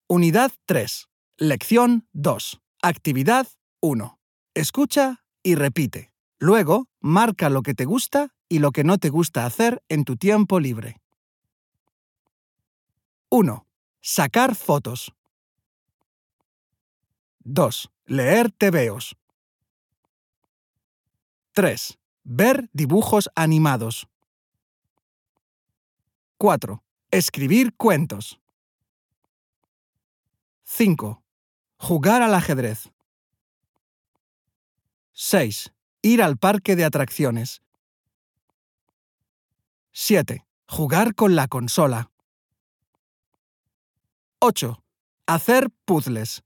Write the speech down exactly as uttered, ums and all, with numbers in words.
Unidad tres. Lección dos. Actividad uno. Escucha y repite. Luego, marca lo que te gusta y lo que no te gusta hacer en tu tiempo libre. uno. Sacar fotos. dos. Leer tebeos. tres. Ver dibujos animados. cuatro. Escribir cuentos. cinco. Jugar al ajedrez. seis. Ir al parque de atracciones. siete. Jugar con la consola. ocho. Hacer puzzles.